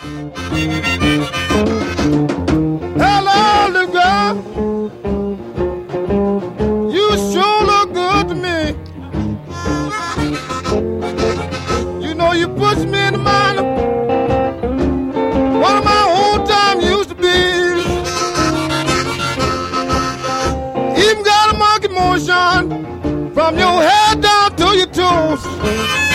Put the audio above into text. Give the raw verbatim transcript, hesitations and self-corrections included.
Hello, little girl. You sure look good to me. You know you push me in the mind of one of my old time used to be. Even got a monkey motion from your head down to your toes.